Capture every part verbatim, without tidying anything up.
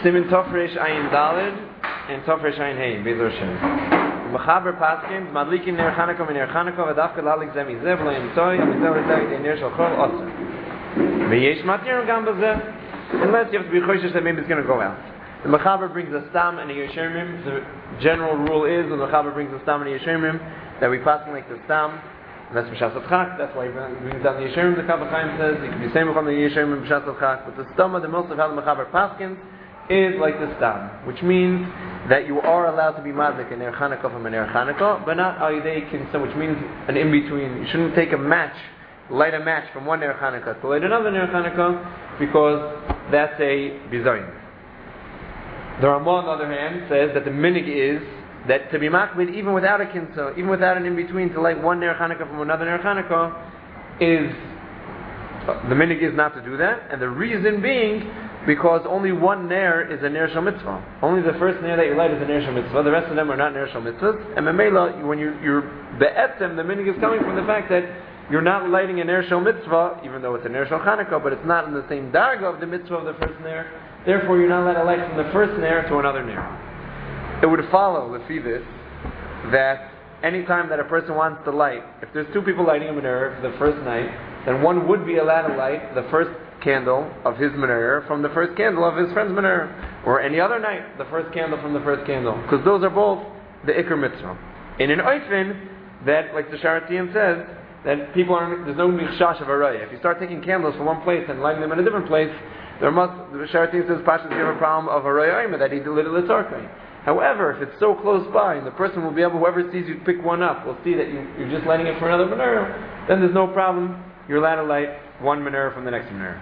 Simin Tofresh Ayin Dalid and Tofresh Ayin Hey, Bezer Shem. Mechaber Paskins, Madlikin Ner Chanukah, Ner Chanukah, V'dafka Lalik Zemi Zev, Lo Yim Toy, Amizel Zay, Ner Shal Chol, Osir. V'yesh Matir Gam Bazeh, unless you have to be choishes that maybe it's going to go out. The Mechaber brings a Stam and a Yeshemim. The general rule is, the Mechaber brings a Stam and a Yeshemim, that we pass like the Stam. That's B'shas Chak. That's why he brings down the Yeshemim. The Kabbalah Chaim says you can be same from the Yeshemim B'shas Chak. But the Stam of the most of how the Mechaber Paskins is like the Stam, which means that you are allowed to be madlik in Ner Chanukah from a Ner Chanukah, but not Ayidei Kinsa, which means an in between. You shouldn't take a match, light a match from one Ner Chanukah to light another Ner Chanukah, because that's a bizayin. The Ramah, on the other hand, says that the minig is that to be makbid even without a kinsa, even without an in between, to light one Ner Chanukah from another Ner Chanukah, is uh, the minig is not to do that, and the reason being because only one ner is a ner shel mitzvah. Only the first ner that you light is a ner shel mitzvah. The rest of them are not ner shel mitzvahs. And memela, when you're, you're be'etzem, the minig is coming from the fact that you're not lighting a ner shel mitzvah, even though it's a ner shel Chanukah, but it's not in the same darga of the mitzvah of the first ner. Therefore, you're not allowed to light from the first ner to another ner. It would follow, lefi this, that any time that a person wants to light, if there's two people lighting a menorah for the first night, then one would be allowed to light the first candle of his menorah from the first candle of his friend's menorah, or any other night the first candle from the first candle, because those are both the ikr mitzvah. In an oifin, that, like the Sharatiyim says, that people are, there's no michshash of araya. If you start taking candles from one place and lighting them in a different place, there must, the Sharatiyim says, Pashas, you have a problem of araya that he did little litarkai. However, if it's so close by, and the person will be able, whoever sees you pick one up, will see that you, you're just lighting it for another menorah, then there's no problem. You're allowed to light one menorah from the next menorah.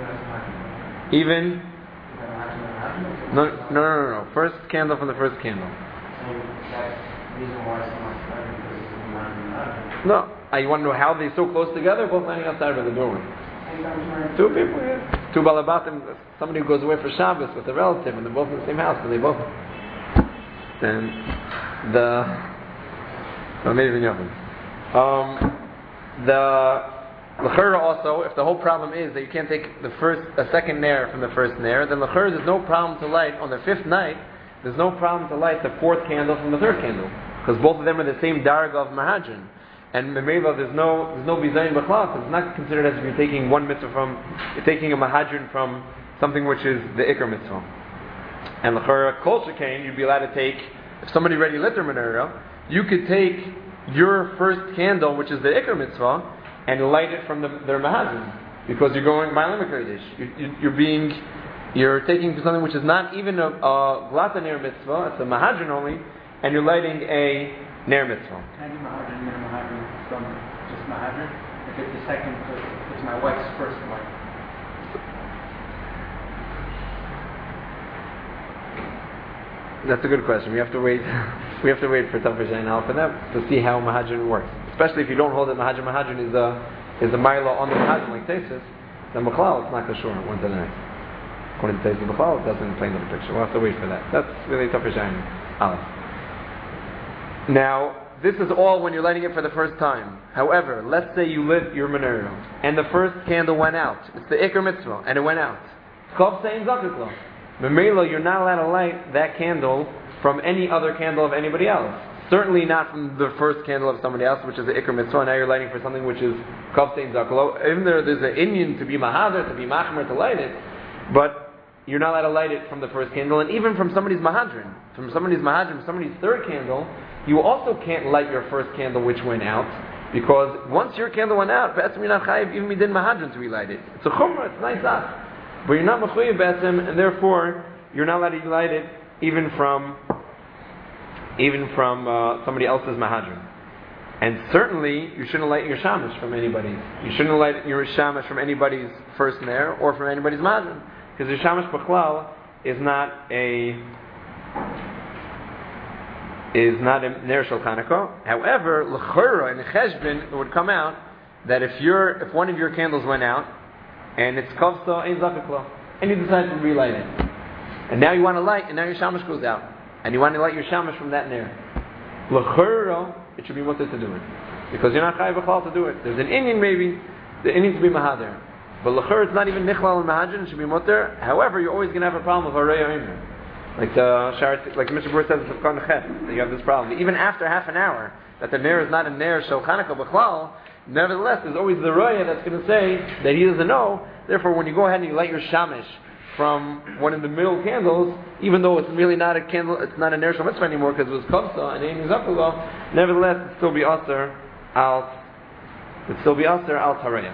Even? No, no, no, no, no. First candle from the first candle. No. I want to know how they're so close together, both lighting outside of the doorway. Two people, yeah. Two balabatim, somebody who goes away for Shabbos with a relative, and they're both in the same house, but they both. Then the. Well, maybe even Um, the. L'chera also, if the whole problem is that you can't take the first, a second ner from the first ner, then l'chera there's no problem to light on the fifth night. There's no problem to light the fourth candle from the third candle, because both of them are the same darga of mahadran. And memela, there's no there's no bizayin b'chlal, because it's not considered as if you're taking one mitzvah from, you're taking a mahadran from something which is the ikr mitzvah. And l'chera kol shekain, you'd be allowed to take, if somebody already lit their menorah, you could take your first candle, which is the ikr mitzvah, and light it from the, their mahazin, because you're going ma'alim ha'kodesh. You, you're being, you're taking something which is not even a, a glata ner mitzvah, it's a mahadran only, and you're lighting a ner mitzvah. Can I do mahadran ner mahadran from just mahadran? If it's the second, it's my wife's first wife. That's a good question. We have to wait. We have to wait for Tafresh Ayin Aleph for that to see how mahadran works. Especially if you don't hold that mahadran mahadran is a is a mila on the mahadran like Tesis, then B'chlal it's not kashur one to the next. According to Tesis B'chlal, it doesn't paint the picture. We'll have to wait for that. That's really Tafresh Ayin Aleph. Now, this is all when you're lighting it for the first time. However, let's say you lit your menorah and the first candle went out. It's the ikr mitzvah, and it went out. Kov se'im zakiklo. Memela, you're not allowed to light that candle from any other candle of anybody else. Certainly not from the first candle of somebody else, which is the ikr mitzvah. Now you're lighting for something which is kov se'im zaklo. Even there, there's an Indian to be mahadr, to be machmer, to light it, but you're not allowed to light it from the first candle, and even from somebody's mahadran, from somebody's mahadran, from somebody's third candle, you also can't light your first candle which went out, because once your candle went out, be'etzem you're not chayiv even midin mahadran to relight it. It's a chumrah, it's nice up. But you're not mechuyev be'etzem, and therefore you're not allowed to light it even from even from uh, somebody else's mahadran. And certainly you shouldn't light your shamash from anybody's. You shouldn't light your shamash from anybody's first ner or from anybody's mahadran, because your shamash b'chlal is not a is not a ner shel Chanukah. However, l'chora in cheshbon it would come out that if your if one of your candles went out and it's kavsa ein zakiklo, and you decide to relight it, and now you want to light, and now your shamash goes out, and you want to light your shamash from that ner, l'chora it should be mutter to do it, because you're not chayav b'chlal to do it. There's an Indian maybe, the Indian to be mahader. But l'chur, it's not even nichlal and mahadrin, it should be mutter. However, you're always going to have a problem with araya omer. Like the Sharat, like Mister Brewer says, that you have this problem. Even after half an hour, that the ner is not a ner shel Chanukah b'chlal, nevertheless, there's always the raya that's going to say that he doesn't know. Therefore, when you go ahead and you light your shamish from one of the middle candles, even though it's really not a candle, it's not a ner shel mitzvah anymore because it was kavsa and aim is upalo, nevertheless, it still be aser al, it still be aser al taraya.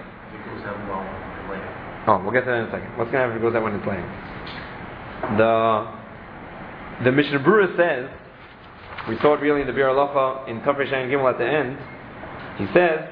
Oh, we'll get to that in a second. What's going to happen if it goes out when it's laying? The The Mishnah Berurah says, we saw it really in the Bir Halacha in Tafresh Ayin Gimel at the end. He says,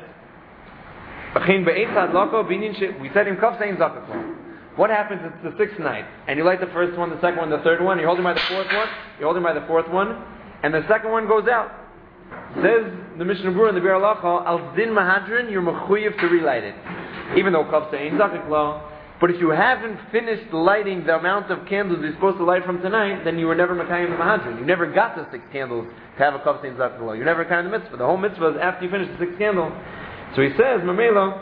we said in Kaf Sein Zakaklo. What happens? It's the sixth night, and you light the first one, the second one, the third one. You're holding by the fourth one. You're holding by the fourth one, and the second one goes out. Says the Mishnah Berurah in the Bir Halacha, al din mahadrin, you're mechuyev to relight it, even though Kaf Sein Zakaklo. But if you haven't finished lighting the amount of candles you're supposed to light from tonight, then you were never Mekayim the Mahadrin. You never got the six candles to have a Kav Sein Zakaklo. You never kind of mitzvah. The whole mitzvah is after you finish the sixth candle. So he says, Mamela,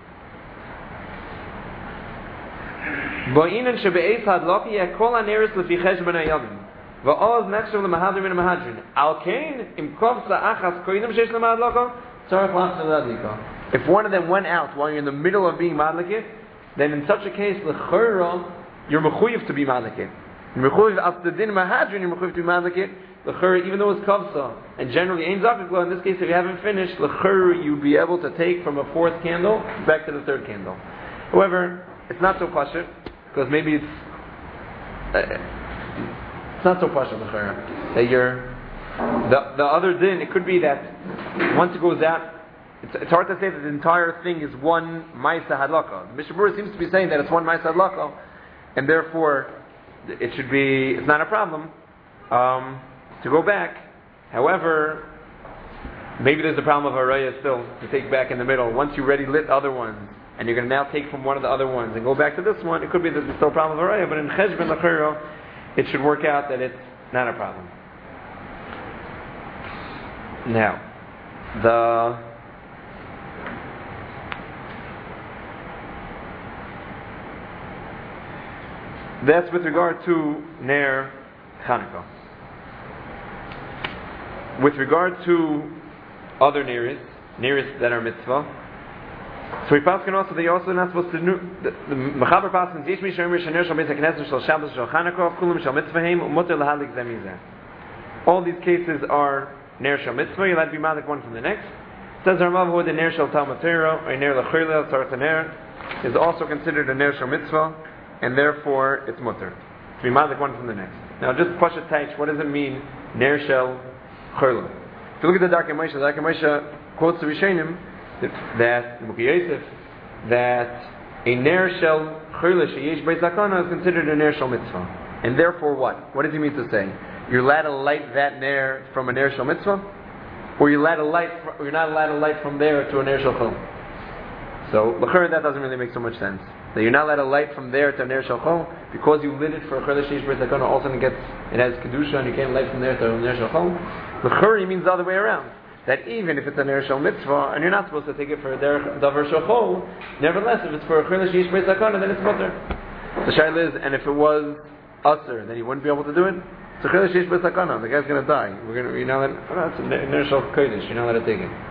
Ba'inan shebe'ez hadloki yakol haneres lefi cheshbon hayamim. Va'oz nechshav lemahadrin min mahadrin. Al kain im kov sa'achas koidim sheish lemahadloko tzarech lachshav ladlika. If one of them went out while you're in the middle of being madlikit, then in such a case, l'chura, you're mechuyev to be madlikit. You're mechuyev after din mahadrin, you're mechuyev to be madlikit. L'chura, even though it's kavsa, and generally ain't zakaklo, in this case, if you haven't finished, l'chura, you'd be able to take from a fourth candle back to the third candle. However, it's not so pashut, because maybe it's uh, it's not so pashut l'chura that you're the the other din. It could be that once it goes out. It's, it's hard to say that the entire thing is one Ma'aseh Hadlaka. The Mishnah Berurah seems to be saying that it's one Ma'aseh Hadlaka, and therefore it should be, it's not a problem um, to go back. However, maybe there's a problem of Araya still to take back in the middle. Once you already lit other ones, and you're going to now take from one of the other ones and go back to this one, it could be that there's still a problem of Araya, but in Cheshbon L'Chiro, it should work out that it's not a problem. Now, the That's with regard to Ner Chanukah. With regard to other Neris, Neris that are mitzvah, so we pass can also, they also not supposed to do, the Mechaber Paskins, Yesh Mi Shomer Shener Shal Beis HaKnesset Shal Shabbos Shal Chanukah, Kulam Shal Mitzvahem, Umuter Lahadlik Zemizeh. All these cases are Ner Shal Mitzvah, you'll have to be malik one from the next. It says Ramav Hod, the Ner Shal Talmud Torah, or Ner L'Chirla, Tzarech Ner, is also considered a Ner Shal Mitzvah, and therefore it's mutter. To be malik one from the next. Now just Pashat Taich, what does it mean, Ner Shel Churla? If you look at the Darkei Moshe, the Darkei Moshe quotes the Rishonim that, Mukhi Yosef, that a Ner Shel Churla Sheyesh Beis Zakana is considered a Ner Shel Mitzvah. And therefore what? What does he mean to say? You're allowed to light that Ner from a Ner Shel Mitzvah? Or you're, allowed to light, or you're not allowed to light from there to a Ner Shel Chol? So, l'chur, that doesn't really make so much sense. That you're not allowed to light from there to Ner Shel Chol, because you lit it for a Chol Sheish Beis Zakana, all of a sudden it gets, it has Kedusha, and you can't light from there to Ner Shel Chol. L'chur means the other way around. That even if it's a Ner Shel Mitzvah, and you're not supposed to take it for a Davar Shel Chol, nevertheless, if it's for a Chol Sheish Beis Zakana, then it's mutter. The shaila is, and if it was Aser, then he wouldn't be able to do it? It's a Chol Sheish Beis Zakana, the guy's going to die. We're going to, you know that, oh, it's a Ner Shel Kodesh, you're not allowed to take it.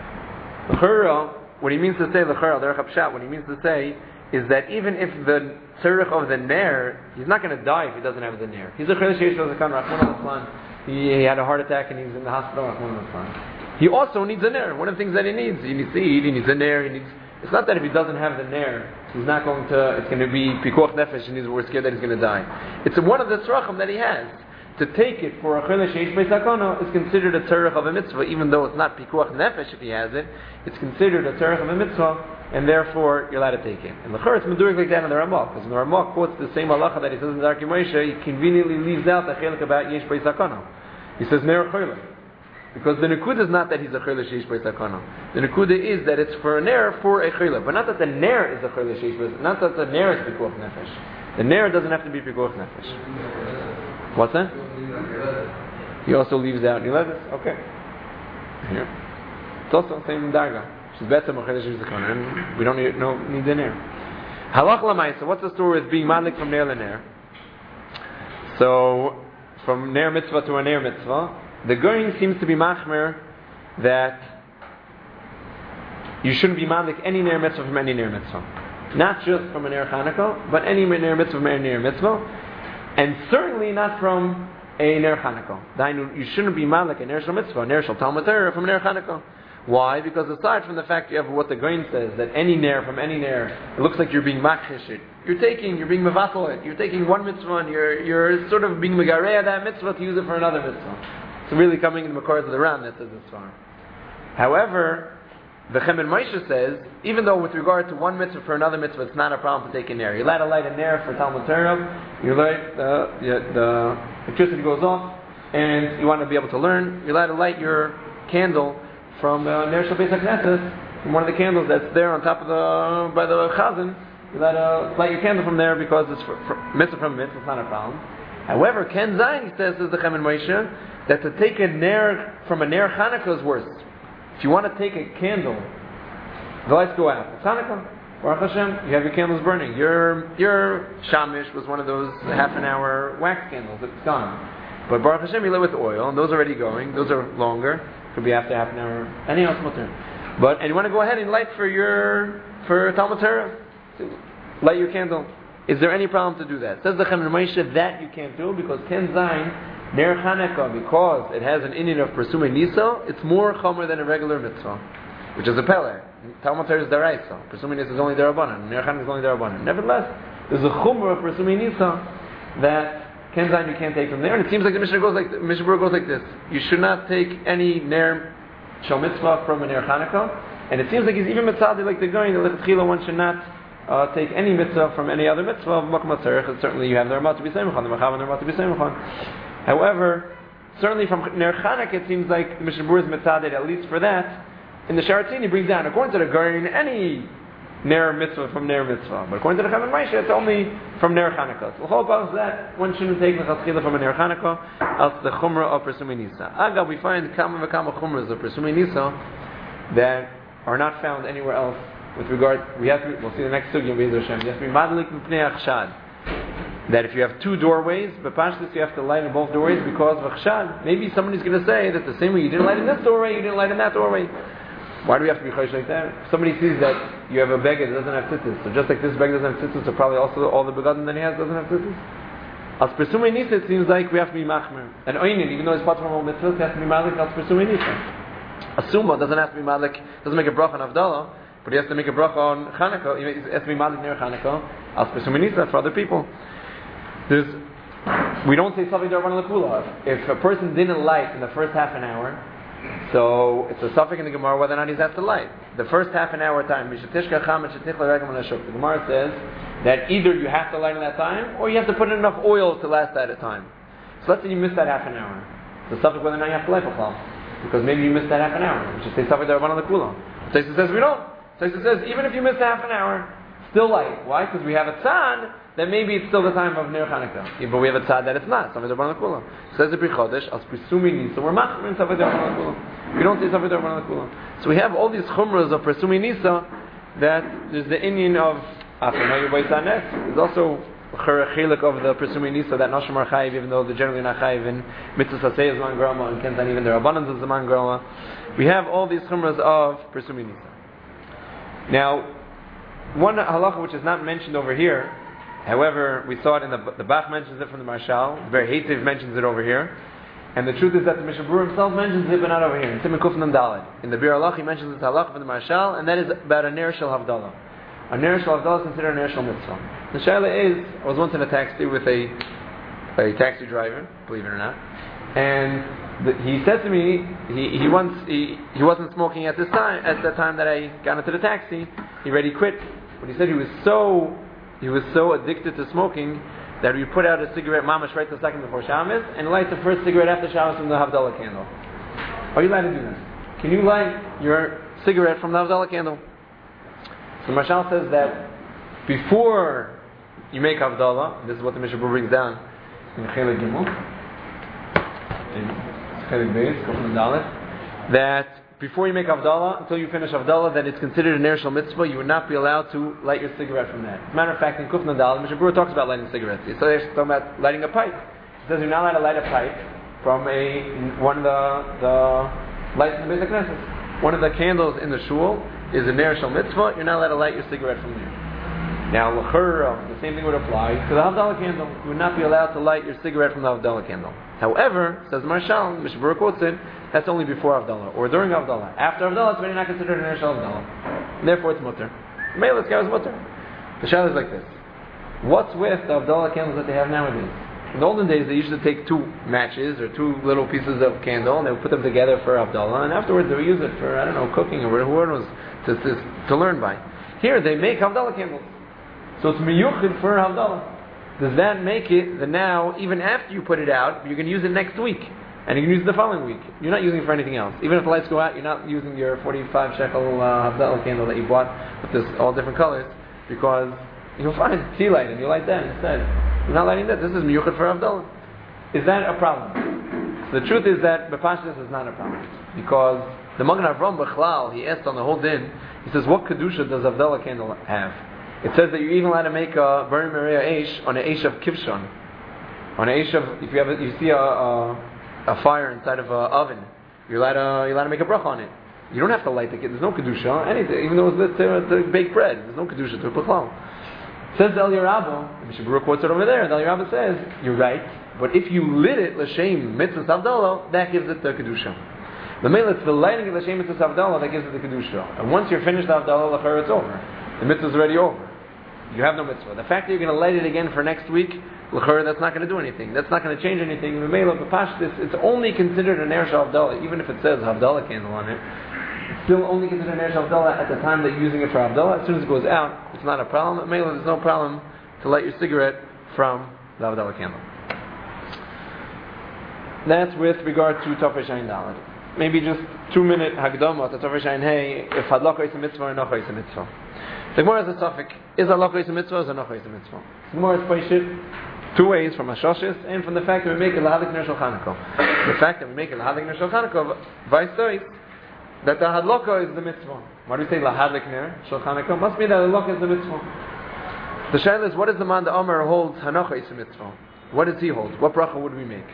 L'chur, what he means to say, l'chur, al derech hapshat, what he means to say is that even if the tzarech of the ner, he's not going to die if he doesn't have the ner. He's a chol sheish beis zakana, Rachmana litzlan. He, he had a heart attack and he's in the hospital, Rachmana litzlan. He also needs a ner. One of the things that he needs, he needs to eat, he needs a ner, he needs, it's not that if he doesn't have the ner, he's not going to, it's going to be pikuach nefesh and he's, we're scared that he's going to die. It's one of the tzarechim that he has. To take it for a chol sheish beis zakana is considered a tzarech of a mitzvah, even though it's not pikuach nefesh if he has it. It's considered a tzarech of a mitzvah, and therefore you're allowed to take it. And the l'chur, it's doing like that in the Ramah, because the Ramah quotes the same halacha that he says in the Darkei Moshe, he conveniently leaves out the chelik about yesh beis zakana. He says ner chol, because the nekuda is not that he's a chol sheish beis zakana. The nekuda is that it's for a ner for a chol, but not that the ner is a chol sheish beis, not that the ner is pikuach nefesh. The ner doesn't have to be pikuach nefesh. What's that? He also leaves out eleven. Okay. Here. It's also the same darga. She's better than and we don't need no need the ner. Halach l'maisa. What's the story with being madlik from ner l'ner? So, from ner mitzvah to a ner mitzvah, the Goyin seems to be machmer that you shouldn't be madlik any ner mitzvah from any ner mitzvah. Not just from a ner Chanukah, but any ner mitzvah from any ner mitzvah. And certainly not from a ner Chanukah. You shouldn't be madlik a ner shel mitzvah, a ner shel Talmud Torah from a ner Chanukah. Why? Because aside from the fact you have what the Goyin says, that any ner from any ner, it looks like you're being makhish. You're taking, you're being mevatel it. You're taking one mitzvah and you're you're sort of being megareya that mitzvah to use it for another mitzvah. It's really coming in the Makor of the Ram that says this far. However, the Chemin Moshe says, even though with regard to one mitzvah for another mitzvah, it's not a problem to take a ner. You're allowed to light a ner for Talmud Torah. You light the, the, the electricity goes off, and you want to be able to learn. You're allowed to light your candle from uh, Ner Shel Beis HaKnesses, from one of the candles that's there on top of the by the chazan. You let uh, light your candle from there because it's for, for mitzvah from mitzvah. It's not a problem. However, Ken Zayin says, says the Chemin Moshe, that to take a ner from a ner Chanukah is worse. If you want to take a candle, the lights go out. It's Hanukkah. Baruch Hashem, you have your candles burning. Your your shamish was one of those half an hour wax candles. It's gone. But Baruch Hashem, you lit with oil, and those are already going. Those are longer. Could be after half an hour. Anything else mutter. But and you want to go ahead and light for your for Talmud Torah. Light your candle. Is there any problem to do that? Says the Chemin Moshe that you can't do because Ken Zayin ner Chanukah, because it has an Indian of Presumei Nisa, it's more chomer than a regular mitzvah, which is a pele. Talmud Torah is deraisa. Presumei Nisa is only derabanan. Ner Chanukah is only derabanan. Nevertheless, there's a chomer of Presumei Nisa that Ken Zayin you can't take from there, and it seems like the Mishnah goes like the Mishnah goes like this: you should not take any ner shel mitzvah from a ner Chanukah, and it seems like he's even mitzvah like the going the lechatchila one should not uh, take any mitzvah from any other mitzvah of makom hatzarech. Certainly, you have the Ramah to be semichan, the Machav and the Ramah to be semichan. However, certainly from ner Chanukah, it seems like the Mishnah Berurah is mitzvah at least for that. In the Sharatzin, he brings down according to the Goyin any ner mitzvah from ner mitzvah, but according to the Chemin Moshe, it's only from ner Chanukah. So the whole about that one shouldn't take the chatzchila from a ner Chanukah, else the chumrah of Presumei Nisa. Aga, we find kama v'kama chumras of Presumei Nisa that are not found anywhere else. With regard, we have to. We'll see the next sugya. Be'ez Hashem. You have to be madlik mipnei achshad. That if you have two doorways, but pashtus you have to light in both doorways because of achshad. Maybe somebody's going to say that the same way you didn't light in this doorway, you didn't light in that doorway. Why do we have to be chosh like that? If somebody sees that you have a beggar that doesn't have tzitzis, so just like this beggar doesn't have tzitzis, so probably also all the begadim that he has doesn't have tzitzis. As Presumei Nisa, it seems like we have to be machmer. And oinin, even though it's part from all mitzvahs, it has to be madlik as Presumei Nisa. A summa doesn't have to be madlik, doesn't make a bracha on Havdalah, but he has to make a bracha on Chanukah. He has to be madlik near Chanukah as Presumei Nisa for other people. There's, we don't say something to Rabbanan L'Kula. If a person didn't light in the first half an hour, so it's a suffix in the Gemara whether or not he's has to light. The first half an hour time, the Gemara says that either you have to light in that time or you have to put in enough oil to last that at a time. So let's say you missed that half an hour. It's a suffix whether or not you have to light for klal, because maybe you missed that half an hour. We should say suffix to Rabbanan L'Kula. Taisa says we don't. Taisa says even if you missed half an hour, still light. Why? Because we have a tzad that maybe it's still the time of Ner Chanukah. Yeah, but we have a tzad that it's not. Says the Pri Chodesh, as Presumei Nisa, we're machmer in Safed Rabbanan L'Kula. We don't say Safed Rabbanan L'Kula. So we have all these chumras of Presumei Nisa that there's the Indian of Afinoyu Baisanet. There's also a chelik of the Presumei Nisa that Nashim are chayiv, even though they're generally not chayiv in Mitzvah Saseh Zman Grama and Kentan even their Rabbanans of Zman Grama. We have all these chumras of Presumei Nisa. Now, one halacha which is not mentioned over here, however, we saw it in the the Bach mentions it from the Marshal. The Very Hativ mentions it over here, and the truth is that the Mishnah Berurah himself mentions it, but not over here. In Siman Kuf Nun Daled, in the Bir Halach, he mentions this halacha from the Marshal, and that is about a ner shel Havdalah. A ner shel Havdalah is considered a ner shel mitzvah. The shaila is, I was once in a taxi with a a taxi driver, believe it or not, and the, he said to me, he he once he, he wasn't smoking at this time at the time that I got into the taxi. He already quit. But he said he was so he was so addicted to smoking that he put out a cigarette mamash right the second before Shabbos and light the first cigarette after Shabbos from the Havdalah candle. Are you allowed to do that? Can you light your cigarette from the Havdalah candle? So Marshal says that before you make Havdalah, this is what the Mishnah Berurah brings down in Chelik Gimel, in Chelik Beis, Kuf Nun Daled, that before you make Havdalah, until you finish Havdalah, then it's considered an Ner Shel Mitzvah. You would not be allowed to light your cigarette from that. As a matter of fact, in Kuf Nadal, Mishnah Berurah talks about lighting cigarettes. So they're talking about lighting a pipe. It says you're not allowed to light a pipe from a one of the, the lights in the Beit HaKnesset. One of the candles in the shul is a Ner Shel Mitzvah. You're not allowed to light your cigarette from there. Now, l'chura, the same thing would apply to the Havdalah candle. You would not be allowed to light your cigarette from the Havdalah candle. However, says Marshal, Mishnah Berurah quotes it, that's only before Havdalah, or during Havdalah. After Havdalah, it's already not considered an Ner Shel Havdalah. Therefore, it's mutter. Meilas guy is mutter. The shal is like this. What's with the Havdalah candles that they have nowadays? In the olden days, they used to take two matches, or two little pieces of candle, and they would put them together for Havdalah, and afterwards they would use it for, I don't know, cooking, or whatever it was, to, to, to learn by. Here, they make Havdalah candles. So it's miyuchid for Havdalah. Does that make it that now, even after you put it out, you can use it next week, and you can use it the following week? You're not using it for anything else. Even if the lights go out, you're not using your forty-five shekel uh, Havdalah candle that you bought with this all different colors, because you'll find tea light and you light that instead. You're not lighting that. This is miyuchid for Havdalah. Is that a problem? So the truth is that bepashtus is not a problem, because the Magen Avraham Bechlal, he asked on the whole din, he says, what kedusha does Havdalah candle have? It says that you're even allowed to make a Bari Maria Eish on an Eish of Kivshon. On an Eish of, if you have a, you see a, a, a fire inside of an oven, you're allowed to, you're allowed to make a bracha on it. You don't have to light the kid. There's no kedusha, anything. Even though it's lit to, to bake bread, there's no kedusha to a b'chlal. Says the El Yerabah, Mishnah Berurah quotes it over there. The El Yerabah says, you're right, but if you lit it l'shem mitzvah Havdalah, that gives it the kedusha. The mele, it's the lighting of l'shem mitzvah Havdalah that gives it the kedusha. And once you're finished the Havdalah, l'chayr, it's over. The mitzvah's already over. You have no mitzvah. The fact that you're going to light it again for next week, l'chayr, that's not going to do anything. That's not going to change anything. The mele, the pashtus, it's only considered a Ner Shel Havdalah, even if it says Havdalah candle on it. It's still only considered a Ner Shel Havdalah at the time that you're using it for Havdalah. As soon as it goes out, it's not a problem. At mele, there's no problem to light your cigarette from the Havdalah candle. That's with regard to Tofei Shayin Daled. Maybe just two minute hagdama to Tofei Shayin Hey, if hadlaka is a mitzvah or nocha is a mitzvah. The Gemara has a suffix: is hadlaka is a mitzvah or is nocha is a mitzvah? The Gemara is poishit two ways, from Hashoshes and from the fact that we make a lahadik ner shel Chanukah. The fact that we make a lahadik ner shel Chanukah, vice versa, that the hadlaka is the mitzvah. Why do we say lahadik ner shel Chanukah? Must be that hadlaka is the mitzvah. The shaila is, what does the man the Omer holds hanocha is a mitzvah? What does he hold? What bracha would we make?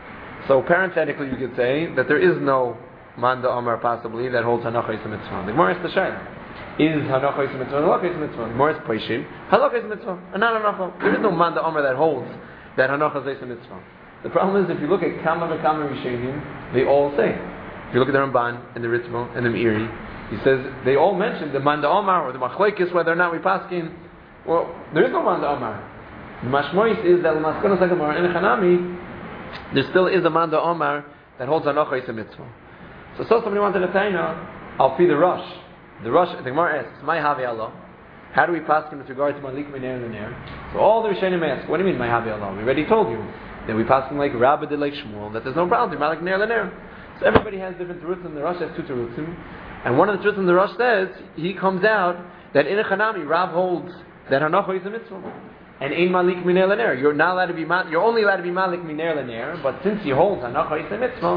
So parenthetically, you could say that there is no Manda Omar possibly that holds Hanocha is a mitzvah. The Gemara is the Shaila. Is Hanocha is a mitzvah? Hanocha is a mitzvah. The Gemara is Poishim. Hanocha is a mitzvah. And not Hanocha. There is no Manda Omar that holds that Hanocha is a mitzvah. The problem is, if you look at Kama v'Kama Rishonim, they all say. If you look at the Ramban and the Ritva and the Meiri, he says they all mention the Manda Omar or the Machlekes, whether or not we paskin. Well, there is no Manda Omar. The Mashmois is that L'maskonos HaGemara in Chanami, there still is a Manda Omar that holds Hanocha is a mitzvah. So, so somebody wanted to tell you, I'll feed the Rosh. The Rosh, the Gemara asks, my Havi Allah. How do we pass him with regard to Malik Minair and Nair? So all the Rishonim ask, what do you mean, my Havi Allah? We already told you that we pass him like Rabbi did like Shmuel, that there's no problem, Malik Minair and Nair. So everybody has different terutzim, and the Rosh has two terutzim. And one of the terutzim the Rosh says, he comes out that in a Chanami, Rav holds that Hanocha is a mitzvah. And ein malik miner l'ner. You're not allowed to be mal- you're only allowed to be malik miner l'ner, but since he holds hanocha is a mitzvah,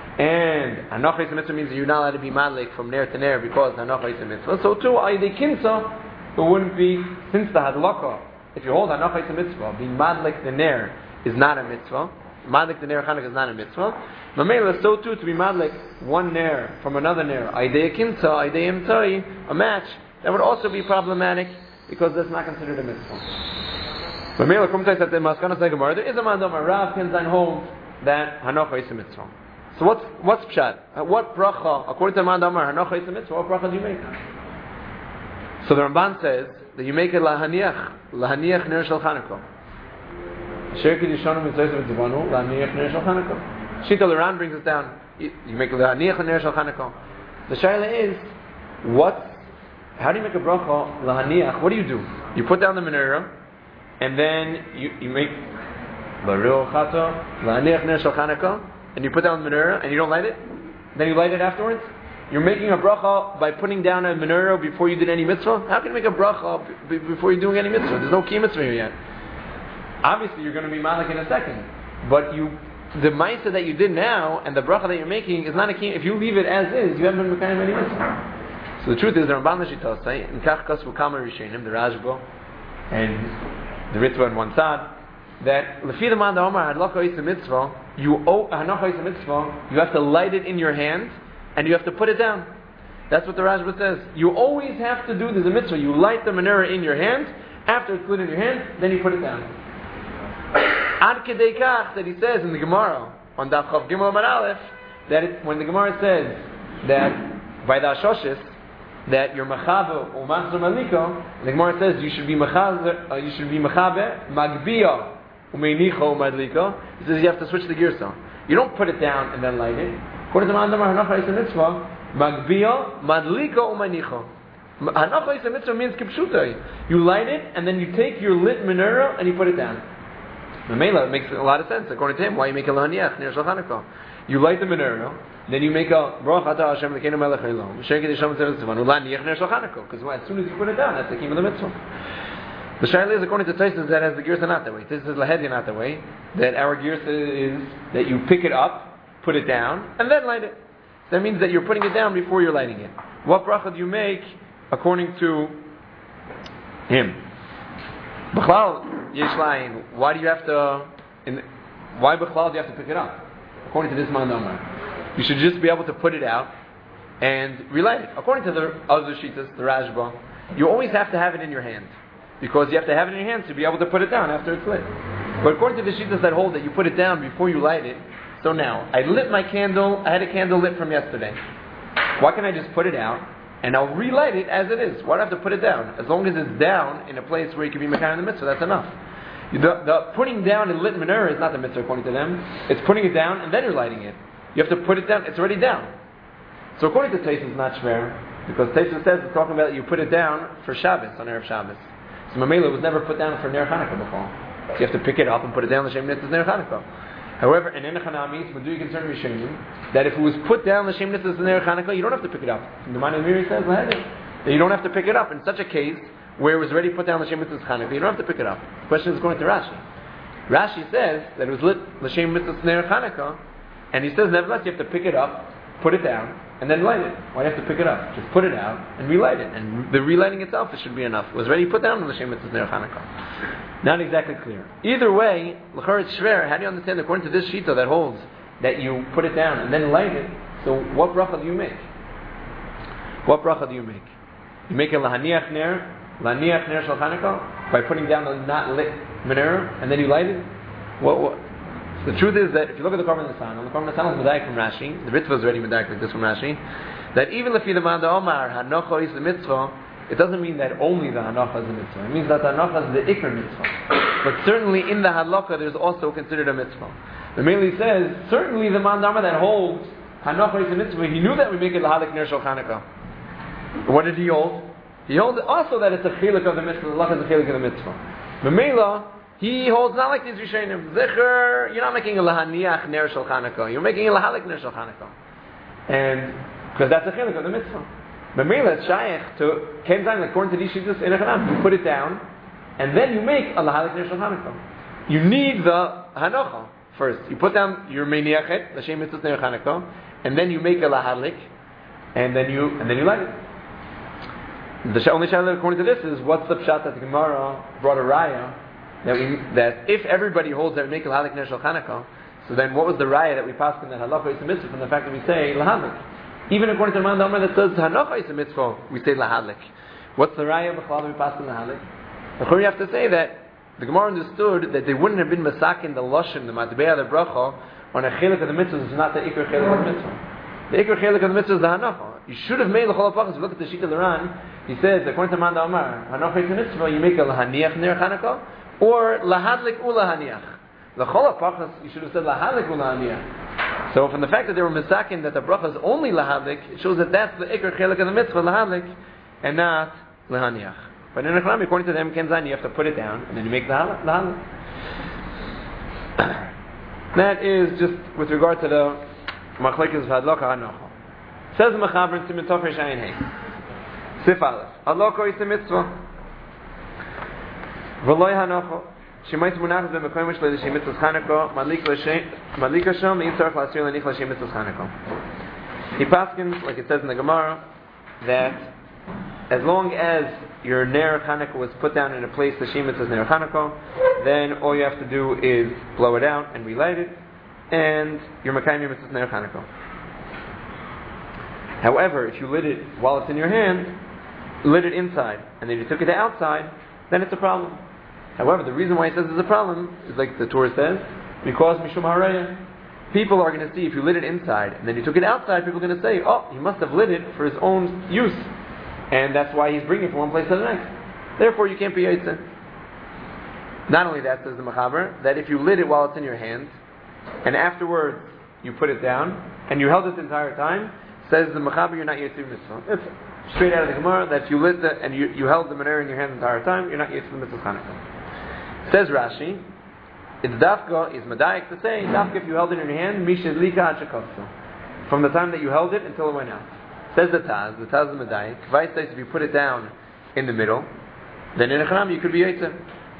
and hanocha is a mitzvah means that you're not allowed to be malik from ner to ner because hanocha is a mitzvah. So too, aydei kinsa, it wouldn't be, since the hadlaka, if you hold hanocha is a mitzvah, being malik the ner is not a mitzvah. Malik the ner chanukah is not a mitzvah. Mamela, so too to be malik one ner from another ner, aydei kinsa, aydei imtoi, a match, that would also be problematic because that's not considered a mitzvah. But Mela Kumtais at the Maskanas Gemara, there is a man of Rav can sein holds that Hanocha is a mitzvah. So what's what's pshat? What bracha, according to the man of Hanocha is a mitzvah, what bracha do you make? So the Ramban says that you make a lahaniach, lahaniach ner shel Chanukah. Sher Kiddushanim mitzvah v'tzivanu, lahaniach ner shel Chanukah. Shita L'Ran brings it down. You make a lahaniach ner shel Chanukah. The shaila is, what? How do you make a bracha lahaniach? What do you do? You put down the menorah. And then you, you make Baril Chata, La'aniach Ner Shel Chanukah, and you put down the menorah and you don't light it. Then you light it afterwards. You're making a bracha by putting down a menorah before you did any mitzvah. How can you make a bracha b- before you're doing any mitzvah? There's no key mitzvah here yet. Obviously, you're going to be malik in a second, but you the ma'isa that you did now and the bracha that you're making is not a kiyum. If you leave it as is, you haven't been mekayim any mitzvah. So the truth is, the Ramban Lashita say in Kach Kasvu Kama Rishonim, the Rashba and the Ritva on one side, that lefi the man Omar hadlaka is a mitzvah. You owe hanacha is a mitzvah. You have to light it in your hand and you have to put it down. That's what the Rashba says. You always have to do this a mitzvah. You light the menorah in your hand. After it's lit in your hand, then you put it down. Ad kedei kach that he says in the Gemara on Daf Chav Gimel Amar Aleph that it, when the Gemara says that by the Ashoshis that you're machabe or machzer maliko, the Gemara says you should be machabe, uh, you should be machabe magbia umeinicho umadliko. He says you have to switch the gears on. You don't put it down and then light it. According to Ma'andamar Hanacha is a mitzvah. Magbia madliko umeinicho. Hanacha is a mitzvah means kipshutai. You light it and then you take your lit menorah and you put it down. The Mela makes a lot of sense according to him. Why you make a lahaniach near Shulchan Aruch? You light the menorah, then you make a Baruch Atah Hashem Elokeinu Melech Haolam. Sheked Yishem Tzedek Tzivanu Lahaniach near Shulchan Aruch. Because as soon as you put it down, that's the key of the mitzvah. The Shaila is according to Tosfos that has the girsa not that way. This is lahedi not that way. That our girsa is that you pick it up, put it down, and then light it. So that means that you're putting it down before you're lighting it. What bracha do you make according to him? B'chlal Yishlain. Why do you have to? In, why b'chlal do you have to pick it up? According to this man Omar, you should just be able to put it out and relight it. According to the other shittas, the Rashba, you always have to have it in your hand because you have to have it in your hand to be able to put it down after it's lit. But according to the shittas that hold that you put it down before you light it. So now I lit my candle. I had a candle lit from yesterday. Why can't I just put it out? And I'll relight it as it is. Why do I have to put it down? As long as it's down in a place where you can be mekayim in the mitzvah, that's enough. The, the putting down a lit menorah is not the mitzvah according to them. It's putting it down and then you're lighting it. You have to put it down. It's already down. So according to Tosfos, it's not shver because Tosfos says it's talking about you put it down for Shabbos on Erev Shabbos. So Mamela was never put down for Ner Chanukah before. So you have to pick it up and put it down l'shem nitzvah Ner Chanukah. However, in Enechanamis, we do concern Rishonim that if it was put down l'shem nitzvah Ner Chanukah, you don't have to pick it up. The Ma'anan Miri says that you don't have to pick it up. In such a case where it was already put down l'shem mitzvah Chanukah, you don't have to pick it up. The question is according to Rashi. Rashi says that it was lit l'shem mitzvah Ner Chanukah, and he says nevertheless you have to pick it up, put it down, and then light it. Why do you have to pick it up? Just put it out and relight it. And the relighting itself, it should be enough. It was already put down l'shem mitzvah Ner Chanukah. Not exactly clear. Either way, l'chor it's shver. How do you understand according to this shita that holds that you put it down and then light it? So what bracha do you make? What bracha do you make? You make a lahaniach ner, lahaniach ner shel Chanukah by putting down a not lit menorah and then you light it. What? what? So the truth is that if you look at the Korban Nesan, the Korban Nesan is medayik from Rashi. The Ritva is already medayik like this from Rashi. That even if the man Omar hanocha is the mitzvah, it doesn't mean that only the hanocha is a mitzvah. It means that the hanocha is the ikr mitzvah. But certainly in the halakha there's also considered a mitzvah. The Meli says certainly the man Omar that holds hanocha is a mitzvah, he knew that we make it lahalik ner shel Chanukah. What did he hold? He holds also that it's a chilik of the mitzvah. The halakha is a chilik of the mitzvah. The Mela, he holds not like these Rishonim. Zecher, you're not making a lahaniach ner shel Chanukah. You're making a lahalik ner shel Chanukah, and because that's a chilik of the mitzvah. But Mela, it's shaykh to ken zayin according to these shittas in Echanam. You put it down, and then you make a lahalik ner shel Chanukah. You need the hanocha first. You put down your meiniachet, l'shem mitzvah ner Chanukah, and then you make a lahalik, and then you and then you light it. The only shaila according to this is what's the pshat that the Gemara brought a raya that we that if everybody holds that we make a lahalik ner shel Chanukah, so then what was the raya that we passed in that halacha is a mitzvah from the fact that we say lahalik? Even according to the man Omar that says hanocha is a mitzvah, we say lahalik. What's the raya b'chlal that we passed in lahalik? Therefore, you have to say that the Gemara understood that they wouldn't have been masakin the lashon the matbeah the bracha on a chelik of the mitzvah is not the ikr chelik of the mitzvah. The ikr chelik of the mitzvah is the hanocha. You should have made the chol hapachas. If you look at the sheet of the Ran, he says according to man Omar hanocha is a mitzvah. You make a lahaniach ner Chanukah or lahadlik ulahaniach. The chol hapachas you should have said lahadlik ulahaniach. So from the fact that they were misakin that the bracha is only lahadlik, it shows that that's the ikr chelik of the mitzvah lahadlik and not lahaniach. But in Echlam, according to them, Kenzan, you have to put it down and then you make the halal. That is just with regard to the machlekes v'hadlaka hanocha. Says Mechaber in Siman Tov Resh Ayin Hey. Sif Aleph. Hadlaka is a mitzvah. V'loi hanocha. Shemais Munach b'Mekoyim Shlo L'Shem Mitzvos Chanukah Madlik Madlik Hashem Ein Tzarich L'Asir L'Nich L'Shem Mitzvos Chanukah. He paskins, like it says in the Gemara, that as long as your Ner Chanukah was put down in a place the Shem Mitzvos Ner Chanukah, then all you have to do is blow it out and relight it, and your Mekayim Mitzvos Ner Chanukah. However, if you lit it while it's in your hand, lit it inside, and then you took it outside, then it's a problem. However, the reason why it says it's a problem is like the Torah says, because Mishum Haraya. People are going to see if you lit it inside, and then you took it outside, people are going to say, oh, he must have lit it for his own use. And that's why he's bringing it from one place to the next. Therefore, you can't be Yitzeh. Not only that, says the Mechaber, that if you lit it while it's in your hand, and afterwards you put it down, and you held it the entire time, says the Mechaber, you're not Yitzeh Mitzvah. It's straight out of the Gemara that if you lit the, and you, you held the menorah in your hand the entire time, you're not Yitzeh Mitzvah Chanukah. Says Rashi, it's dafka, is medayik to say, dafka if you held it in your hand, mishad lika hachakotso. From the time that you held it until it went out. Says the Taz, the Taz is medayik. Vice says if you put it down in the middle, then in a chanam you could be Yitzeh.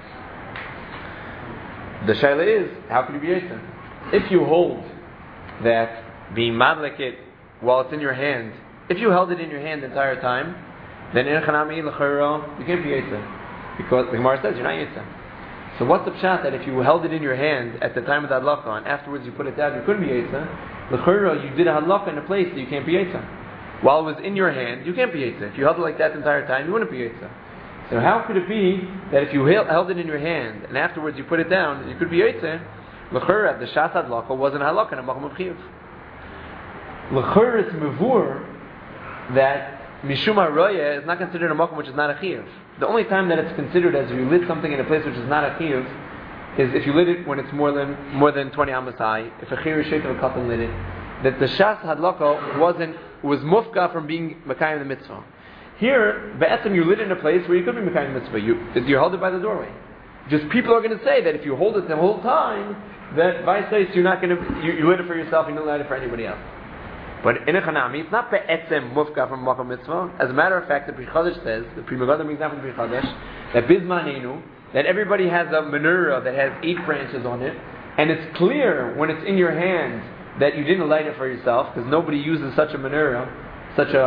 The shaila is, how could you be Yitzeh? If you hold that being madlik it while it's in your hand, if you held it in your hand the entire time, then in a chanami l'chayro you can't be Yitzeh. Because the Gemara says you're not Yitzeh. So what's the pshat that if you held it in your hand at the time of the hadlaka and afterwards you put it down, you couldn't be Yitzeh? L'chayro, you did a hadlaka in a place that you can't be Yitzeh. While it was in your hand, you can't be Yitzeh. If you held it like that the entire time, you wouldn't be Yitzeh. So how could it be that if you held it in your hand and afterwards you put it down, you could be Yitzeh? L'chayro, the shas hadlaka wasn't a hadlaka in a makom of chiyuv. L'chayro, it's mevur that Mishum HaRoya is not considered a makom which is not a chiyuv. The only time that it's considered as you lit something in a place which is not a chiyuv is if you lit it when it's more than more than twenty amas high. If a chiyuv sheit of a katan lit it, that the shas hadlaka wasn't was mufka from being mekayim the mitzvah. Here, be'etzem you lit it in a place where you could be mekayim the mitzvah. You you held it by the doorway. Just people are going to say that if you hold it the whole time, that vice versa you're not going to you, you lit it for yourself, you don't lit it for anybody else. But in a chanami, it's not be'etzem mufka from makom mitzvah. As a matter of fact, the Pri Chadash says, the Pri Megadim brings down from the Pri Chadash, that bizmanenu, that everybody has a menorah that has eight branches on it, and it's clear when it's in your hand that you didn't light it for yourself, because nobody uses such a menorah, such a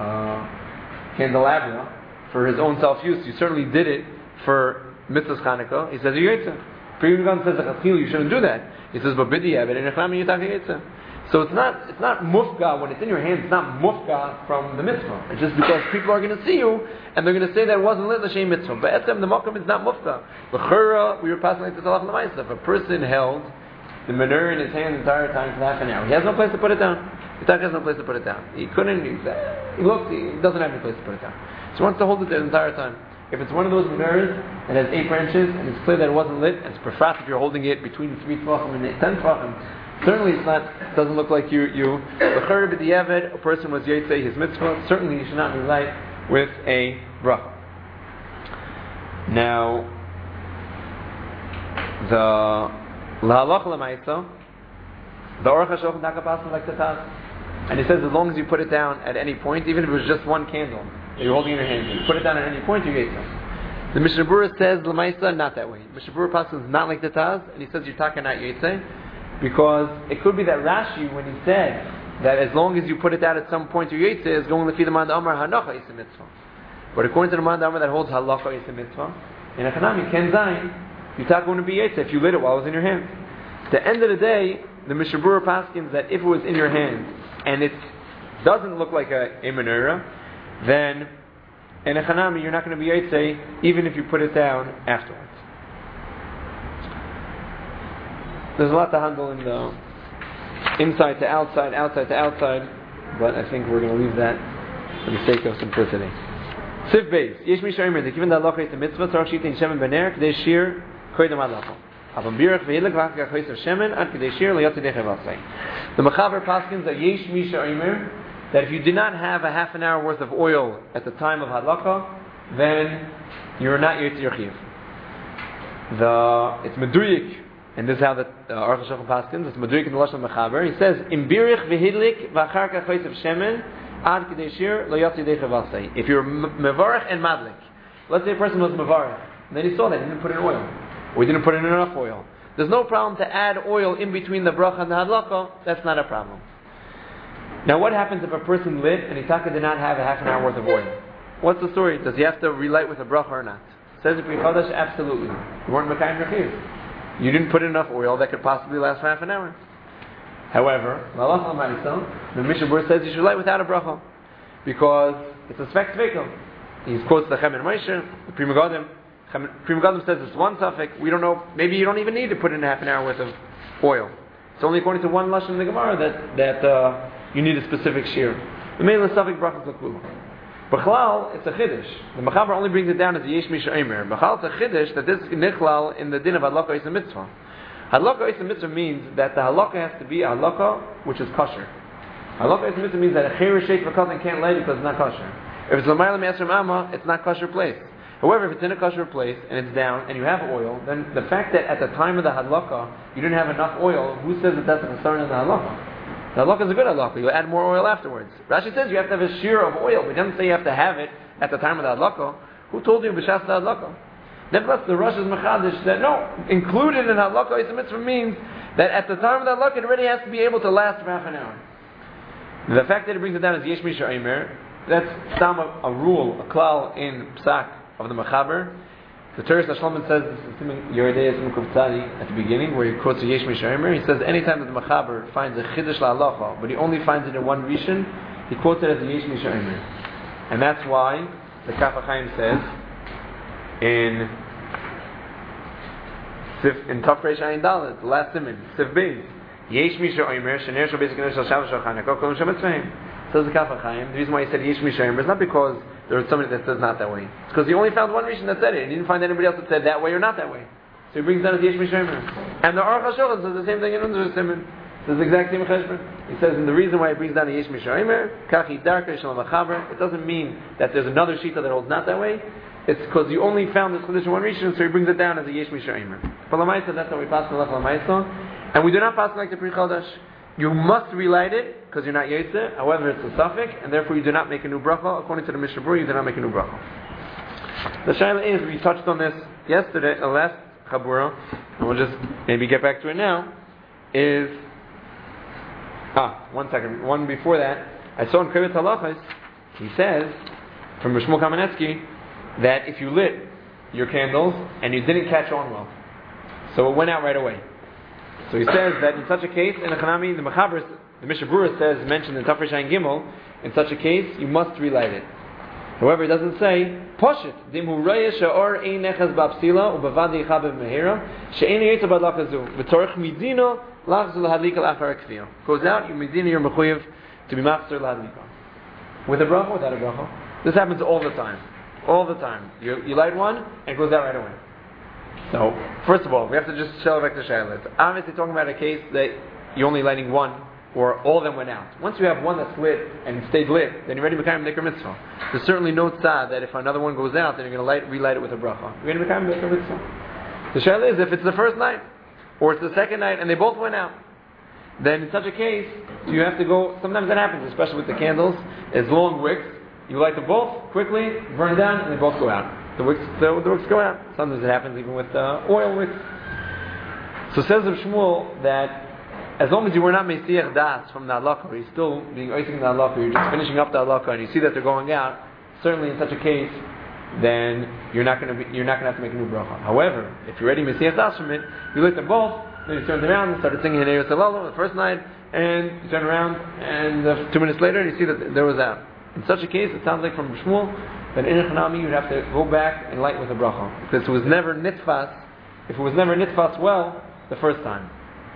uh, candelabra, for his own self-use. You certainly did it for mitzvahs Chanukah. He says, you're Yitzeh. Pri Megadim says, you shouldn't do that. He says, but bidi yavet, in a chanami, you're talking Yitzeh. So it's not it's not mufka when it's in your hand. It's not mufka from the mitzvah. It's just because people are going to see you and they're going to say that it wasn't lit l'shem mitzvah. But etzem the makom is not mufka. L'chura, we were passing like this halach l'maisa. If a person held the menorah in his hand the entire time for half an hour, he has no place to put it down. He has no place to put it down. He couldn't. He, he looked. He doesn't have any place to put it down. So he wants to hold it there the entire time. If it's one of those menorahs that has eight branches and it's clear that it wasn't lit, and it's preferred if you're holding it between three tvachim and ten tvachim. Certainly, it's not. Doesn't look like you. You. L'chayr b'diavad, a person was yitzei his mitzvah. Certainly, he should not be light with a bracha. Now, the lahalacha l'maisa, the Aruch HaShulchan Takapasa like the Taz, and he says as long as you put it down at any point, even if it was just one candle that you're holding in your hand, you put it down at any point, you yitzei. The Mishnah Berurah says l'maisa not that way. Mishnah Berurah passes is not like the Taz, and he says you're talking not yitzei. Because it could be that Rashi, when he said that as long as you put it out at some point, your Yitzeh is going to feed the man Amar Hanacha is a mitzvah. But according to the man Amar that holds Halacha is a mitzvah, in a Chanami, Ken Zayin, you're not going to be Yitzeh if you lit it while it was in your hand. At the end of the day, the Mishnah Berurah paskins that if it was in your hand and it doesn't look like a, a menorah, then in a Chanami you're not going to be Yitzeh even if you put it down afterwards. There's a lot to handle in the inside to outside, outside to outside, but I think we're going to leave that for the sake of simplicity. Sif Beis, Yesh Misha Omer, that given that halacha is a mitzvah, tzarich shita in shemen b'ner, k'dei shir koydem halacha. Avam birach v'hilek v'achka choyes of shemen, ad k'dei shir l'yotzi dechei v'asay. The Mechaber paskins that Yesh Misha Omer, that if you did not have a half an hour worth of oil at the time of halacha, then you're not yotzi your chiyuv. The it's meduyik. And this is how the Aruch HaShulchan paskins. It's Madrik in the Lashon Mechaber. He says, "Im birich v'hidlik v'achar ka choyes of shemen ad k'dei shir lo yotzi dechei v'asay." If you're mevarich and madlik, let's say a person was mevarich, and then he saw that he didn't put in oil. or we didn't put in enough oil. There's no problem to add oil in between the bracha and the hadlaka. That's not a problem. Now, what happens if a person lit and Itaka did not have a half an hour worth of oil? What's the story? Does he have to relight with a bracha or not? Says the Pri Chadash, absolutely. You weren't Mekayim Rechiv. You didn't put in enough oil that could possibly last for half an hour. However, the Mishnah Berurah says you should light without a bracha because it's a svek tveikel. He quotes the Chemin Moshe, the Pri Megadim. Pri Megadim says it's one suffix. We don't know. Maybe you don't even need to put in half an hour worth of oil. It's only according to one lashon in the Gemara that that uh, you need a specific shear. The main suffix brachas l'kula. B'chalal, it's a chiddush. The Mechaber only brings it down as a yesh misha omer. B'chalal, it's a chiddush that this is nichlal in the din of hadlaka is a mitzvah. Hadlaka is a mitzvah means that the halakha has to be a halakha which is kosher. Halakha is a mitzvah means that a chayr sheikh for cousin can't light it because it's not kosher. If it's l'mayla me'asr amma, it's not kosher place. However, if it's in a kosher place and it's down and you have oil, then the fact that at the time of the hadlaka you didn't have enough oil, who says that that's a concern in the halakha? The halakha is a good halakha. You add more oil afterwards. Rashi says you have to have a shear of oil. But he doesn't say you have to have it at the time of the halakha. Who told you b'shas the halakha? Nevertheless, the Rosh is mechadish that no, included in halakha is a mitzvah means that at the time of the halakha it already has to be able to last for half an hour. The fact that it brings it down as yesh misha omer, that's some a, a rule, a klal in psak of the Mechaber. The Teres Shlomo says this is Yeridei Simukov Tzadi at the beginning, where he quotes Yesh Misha Omer. He says anytime that the Mechaber finds a chiddush la'alacha, but he only finds it in one rishon, he quotes it as a Yesh Misha Omer, and that's why the Kaf HaChaim says in Sif in Taf Reish Ayin Dalet, the last siman, Sif Beis, Yesh Misha Omer Shener Shal Beis Knesset Shal Shav Shal Chanukah Kol Shem Etzvahim. Says the Kaf HaChaim. The reason why he said Yesh Misha Omer is not because there was somebody that says not that way. It's because he only found one reason that said it. He didn't find anybody else that said that way or not that way. So he brings down as Yesh Misha Omer. And the Aruch HaShulchan says the same thing in Unzer Siman. Says the exact same cheshbon. He says, and the reason why he brings down the Yesh Misha Omer, Kachi Darka Shalom Achaber, it doesn't mean that there's another shita that holds not that way. It's because you only found this condition one reason, so he brings it down as a Yesh Misha Omer. For Lamaisa, that's how we pass the Lach Lamaisa. And we do not pass like the Pri Chadash. You must relight it because you're not Yetzer. However, it's a suffix, and therefore you do not make a new bracha. According to the Mishnah Berurah, you do not make a new bracha. The shaila is, we touched on this yesterday, uh, last Chabura, and we'll just maybe get back to it now, is, ah, one second, one before that, I saw in Krevet Halachos, he says, from Shmuel Kamenetsky, that if you lit your candles and you didn't catch on well, so it went out right away. So he says that in such a case, in a Chanami, the Mechaber, the Mishnah Berurah says, mentioned in Taf Reish Ayin Gimel, in such a case, you must relight it. However, it doesn't say, Poshit, Dimhu Raya Sha'or Ein Nechaz Ba'Psila, Ubavadi Chabev Mehira, She'ein Yetzer Bad Lakazu, V'torich Midino, Lachzu L'Hadlika L'Achar Akfiyah. Goes out, you Midino, you're Mechuyev, to be Machzer L'Hadlika. With a bracha, without a bracha. This happens all the time. All the time. You, you light one, and it goes out right away. So, first of all, we have to just shell back the shayla. It's obviously talking about a case that you're only lighting one, or all of them went out. Once you have one that's lit and stayed lit, then you're ready to become Nikar Mitzvah. There's certainly no tzad that if another one goes out, then you're going to light, relight it with a bracha. You're going to become Nikar Mitzvah. The shayla is if it's the first night, or it's the second night, and they both went out, then in such a case, you have to go, sometimes that happens, especially with the candles, it's long wicks, you light them both, quickly, burn down, and they both go out. The wicks, the, the wicks go out. Sometimes it happens even with uh, oil wicks. So says Rav Shmuel that as long as you were not Mesiach Das from the halakha, you're still being oisik in the halakha, you're just finishing up the halakha, and you see that they're going out, certainly in such a case, then you're not going to be, you're not going to have to make a new bracha. However, if you're ready Mesiach Das from it, you lit them both, then you turned around and started singing Hinei Yotzalalo the first night, and you turn around, and uh, two minutes later, you see that there was out. In such a case, it sounds like from Shmuel, that in Chanami you'd have to go back and light with a bracha. Because it was never nitfas, if it was never nitfas well, the first time.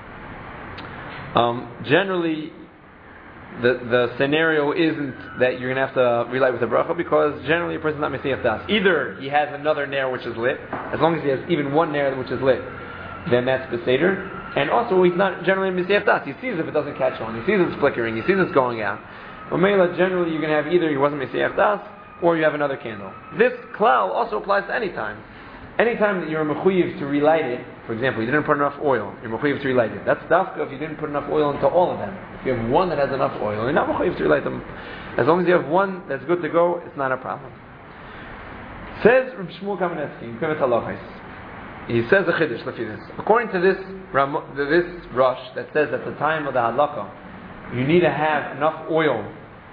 Um, generally, the the scenario isn't that you're going to have to relight with a bracha, because generally a person's not Mesiach Das. Either he has another nair which is lit, as long as he has even one nair which is lit, then that's Beseder. And also he's not generally Mesiach Das. He sees if it doesn't catch on, he sees it's flickering, he sees it's going out. But Mela, generally you're going to have either he wasn't Mesiach Das, or you have another candle. This klal also applies to any time. Any time that you're mechuyev to relight it, for example, you didn't put enough oil, you're mechuyev to relight it. That's dafka if you didn't put enough oil into all of them. If you have one that has enough oil, you're not mechuyev to relight them. As long as you have one that's good to go, it's not a problem. Says Reb Shmuel Kamenetsky in Krevet Halachos, he says a chiddush. Look at this. According to this Ram, to this rush that says at the time of the halakha, you need to have enough oil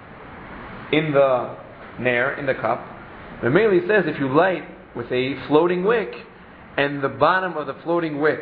in the nair, in the cup. The Meili says if you light with a floating wick, and the bottom of the floating wick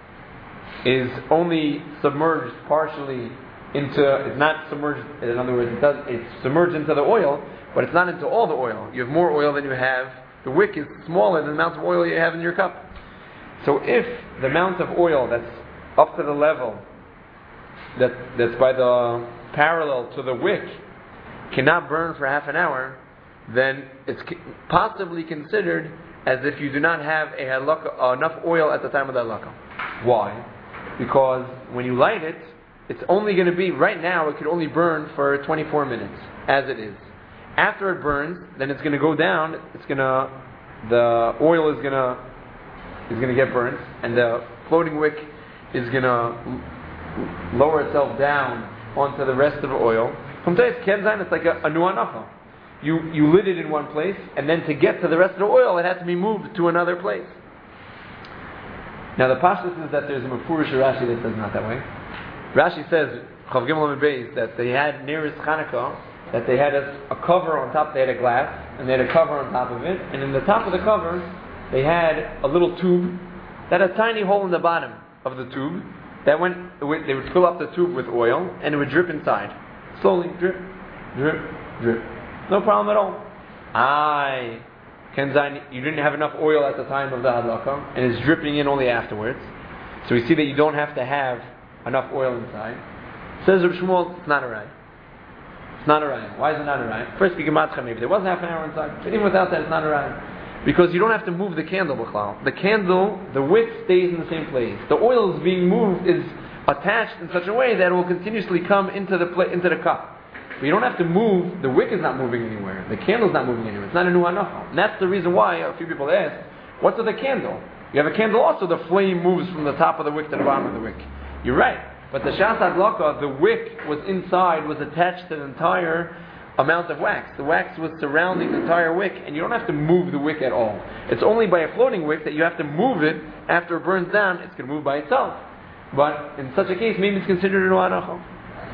is only submerged partially into, it's not submerged, in other words, it does, it's submerged into the oil, but it's not into all the oil. You have more oil than you have. The wick is smaller than the amount of oil you have in your cup. So if the amount of oil that's up to the level that that's by the parallel to the wick cannot burn for half an hour, then it's possibly considered as if you do not have a halakha, enough oil at the time of the halakha. Why? Because when you light it, it's only going to be, right now it could only burn for twenty-four minutes, as it is. After it burns, then it's going to go down, it's going to, the oil is going to, is going to get burnt, and the floating wick is going to lower itself down onto the rest of the oil. Sometimes it's like a, a nuanacha. You you lit it in one place, and then to get to the rest of the oil, it had to be moved to another place. Now the pashtus is that there's a mefurish Rashi that says not that way. Rashi says Chav Gimel Amud Beis that they had nearest Chanukah, that they had a, a cover on top. They had a glass, and they had a cover on top of it, and in the top of the cover, they had a little tube that had a tiny hole in the bottom of the tube that went. They would fill up the tube with oil, and it would drip inside, slowly drip, drip, drip. No problem at all. I, Kenzain, you didn't have enough oil at the time of the halakha, and it's dripping in only afterwards. So we see that you don't have to have enough oil inside. Says Reb Shmuel, it's not a right. It's not a right. Why is it not a right? First, maybe there was half an hour inside, but even without that, it's not a right. Because you don't have to move the candle, b'chlal. The candle, the wick stays in the same place. The oil is being moved, is attached in such a way that it will continuously come into the pla- into the cup. But you don't have to move, the wick is not moving anywhere, the candle is not moving anywhere, it's not a new hanacha. And that's the reason why a few people ask, what's with the candle? You have a candle also, the flame moves from the top of the wick to the bottom of the wick. You're right, but the Shas Hadlaka, the wick was inside, was attached to the entire amount of wax. The wax was surrounding the entire wick, and you don't have to move the wick at all. It's only by a floating wick that you have to move it after it burns down, it's going to move by itself. But in such a case, maybe it's considered a new hanacha.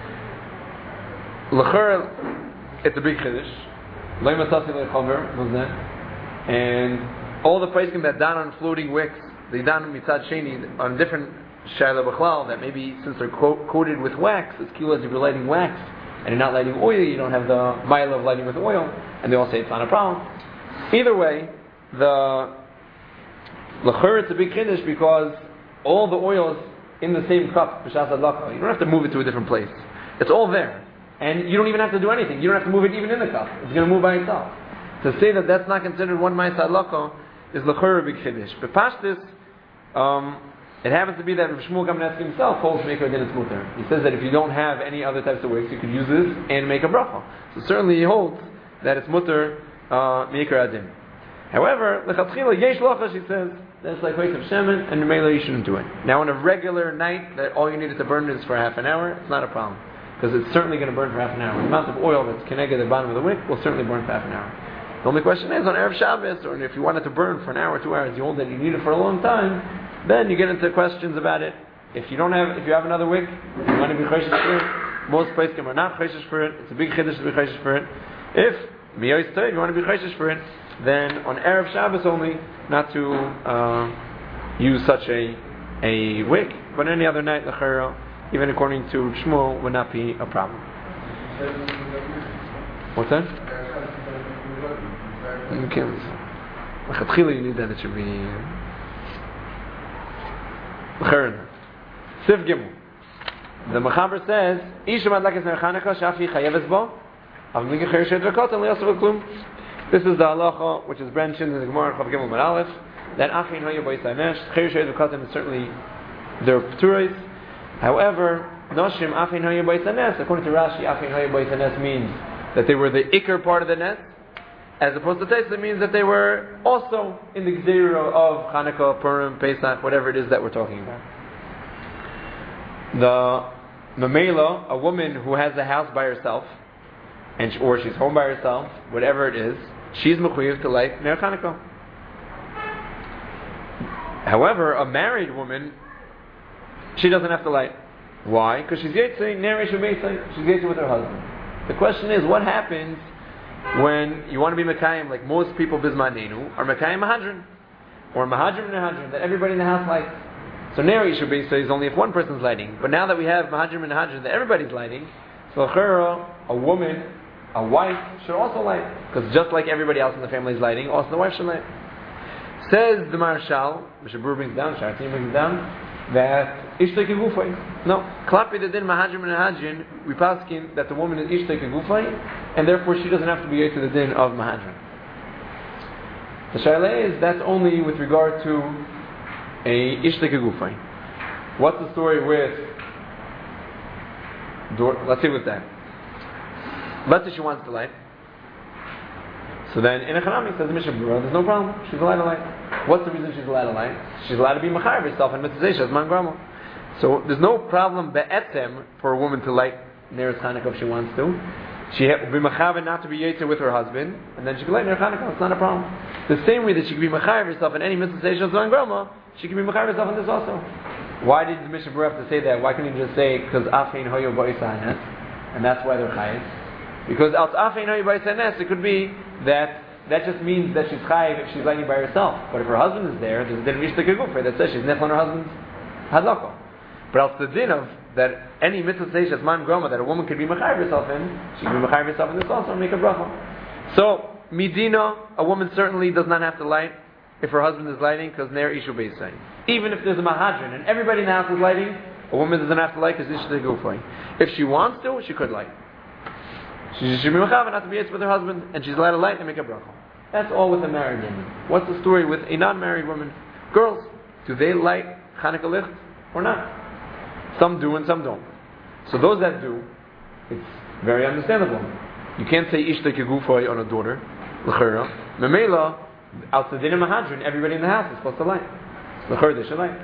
L'chor, it's a big chiddush. Lo masasi lechaver was that, and all the poskim that dan on floating wicks, they dan mitzad sheni on different shayla b'chlal. That maybe since they're co- coated with wax, it's kilos if you're lighting wax and you're not lighting oil, you don't have the mile of lighting with oil, and they all say it's not a problem. Either way, the l'chor it's a big chiddush because all the oils in the same cup b'shas hadlaka. You don't have to move it to a different place. It's all there. And you don't even have to do anything. You don't have to move it even in the cup. It's going to move by itself. To say that that's not considered one ma'aseh hadlaka is l'chor a big chiddush. But pashtus, um, it happens to be that Rav Shmuel Kamenetsky himself holds maker din it's mutter. He says that if you don't have any other types of wicks, you could use this and make a bracha. So certainly he holds that it's mutter uh, maker adin. However, l'chatchila yesh lachash, he says that's like waste of shemen, and Mela you shouldn't do it. Now, on a regular night that all you needed to burn is for half an hour, it's not a problem. Because it's certainly going to burn for half an hour. The amount of oil that's connected at the bottom of the wick will certainly burn for half an hour. The only question is, on Erev Shabbos, or if you want it to burn for an hour, two hours, you hold it, you need it for a long time, then you get into questions about it. If you don't have, if you have another wick, you want to be chayshish for it, most poskim are not chayshish for it, it's a big chiddush to be chayshish for it. If, miyos toiv, you want to be chayshish for it, then on Erev Shabbos only, not to uh, use such a a wick, but any other night, l'chara, even according to Shmuel, would not be a problem. What's that? You can't. L'chatchila, you need that. It should be. L'charen. Sif Gimel. The Mechaber says, "Isha madlakes ner Chanukah shafi chayeves bo, avli gecher shet v'kot and liyasav klum." This is the halacha which is mentioned in the Gemara Chav Gimel Mud Aleph that achin hoya bois hanesh cher shet v'kot is certainly their pturos. However, Noshim Afin Hoya Bois Hanes, according to Rashi, Afin Hoya Bois Hanes means that they were the Iker part of the net, as opposed to Tes, it means that they were also in the Gzeira of Chanukah, Purim, Pesach, whatever it is that we're talking about. The Mamela, a woman who has a house by herself, and or she's home by herself, whatever it is, she's mechuyev to light Ner Chanukah. However, a married woman, she doesn't have to light. Why? Because she's Yetzei, Neri Shubeisai, she's Yetzei with her husband. The question is, what happens when you want to be Mekayim, like most people Bismanenu, are Mekayim Mahadran, or Mahadran Mahadran, that everybody in the house lights. So Neri Shubeisai is only if one person's lighting. But now that we have Mahadran Mahadran, that everybody's lighting, so Chera, a woman, a wife, should also light. Because just like everybody else in the family is lighting, also the wife should light. Says the Marshal, Mishnah Berurah brings down, Shartim brings down, that Ishtay Kegufay. No, Klapi the din Mahadrim and Mahadrin, we paskin that the woman is Ishtay Kegufay, and therefore she doesn't have to be to the din of Mahadrim. The Shaila is that's only with regard to a Ishtay Kegufay. What's the story with? Let's see with that. Let's say she wants to light. So then, in a Chanami, says the Mishnah Berurah, there's no problem. She's allowed to light. What's the reason she's allowed to light? She's allowed to be Machar herself and Mitzvah She's Man Gramo. So there's no problem be'etem for a woman to light Neres Chanukah if she wants to. She will be Machar not to be Yetzer with her husband, and then she can light Neres Chanukah. It's not a problem. The same way that she can be Machar herself in any Mitzvah She's Man Gramo, she can be Machar herself in this also. Why did the Mishnah Berurah have to say that? Why couldn't he just say because Afein Hoyo Ba'isanet, and that's why they're Chayes? Because out Afein Hoyo Ba'isanet, it could be that that just means that she's chayiv if she's lighting by herself. But if her husband is there, there's a din of Ishtay Kegufay that says she's nechel on her husband's hadlako. But else the din of that any mitzvah says as man groma that a woman could be mechayiv herself in, she can be mechayiv herself in this also and make a bracha. So midina, a woman certainly does not have to light if her husband is lighting because ner ishu beisay. Even if there's a mahadrin and everybody in the house is lighting, a woman doesn't have to light because Ishtay Kegufay. If she wants to, she could light. She should be mechayiv not to be with her husband, and she's allowed to light and make a bracha. That's all with a married woman. What's the story with a non-married woman? Girls, do they light Chanukah licht or not? Some do and some don't. So those that do, it's very understandable. You can't say Ishtay Kegufay on a daughter, l'chera. Memela, out the din of Mahadrin, everybody in the house is supposed to light. L'chera, they should light.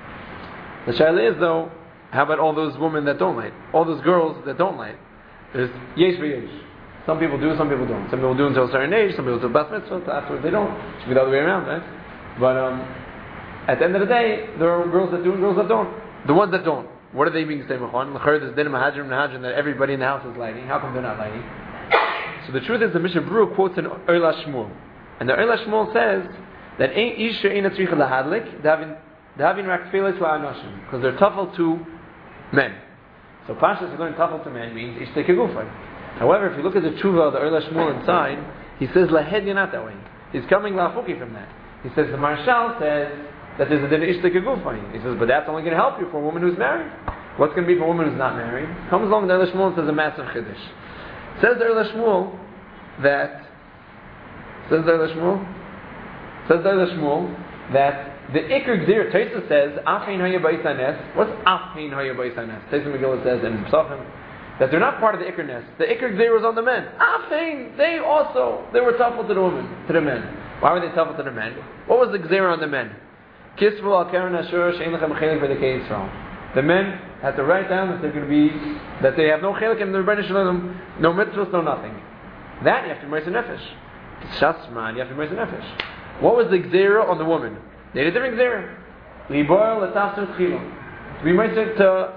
The shaila is though, how about all those women that don't light? All those girls that don't light? There's yesh v'yesh. Some people do, some people don't. Some people do until a certain age, some people do bas mitzvah, afterwards they don't. It should be the other way around, right? But um, at the end of the day, there are girls that do and girls that don't. The ones that don't, what are they being staying on? L'chayr, there's din mahadrim mahadrim that everybody in the house is lighting. How come they're not lighting? So the truth is, the Mishnah Berurah quotes an Oila Shmuel, and the Oila Shmuel says that ein isha ein tzricha lahadlik davin davin rak tefillah la'anoshim because they're tafel to men. So Pashas is learning tafel to men means Ishtay Kegufay. However, if you look at the tshuva of the Oila Shmuel inside, he says lahed not that way. He's coming lafuki from that. He says the Marshal says that there's a din of Ishtay Kegufay. He says, but that's only going to help you for a woman who's married. What's going to be for a woman who's not married? Comes along the Oila Shmuel and says a massive chiddush. Says the Oila Shmuel that says the Oila Shmuel says the Oila Shmuel that the Iker Gzir, Taisa says, Afein Haya Ba'isanes. What's Afein Haya Ba'isanes? Taisa Megillah says in Psachim that they're not part of the Iker Nes. The Iker Gzir was on the men. Afein, they also, they were tough to the women, to the men. Why were they tough to the men? What was the Gzir on the men? Kisvu al Karen Ashur, Shein Lechem Chelik V'Dekei Yisrael. The men had to write down that they're going to be, that they have no Chelik in the Rebbeinu Shalom, no mitzvahs, no nothing. That you have to be Meisei Nefesh. Shasman, you have to be Meisei Nefesh. What was the Gzir on the woman? They had a different gzera. Liboil l'tafsir tchila. To be meiser to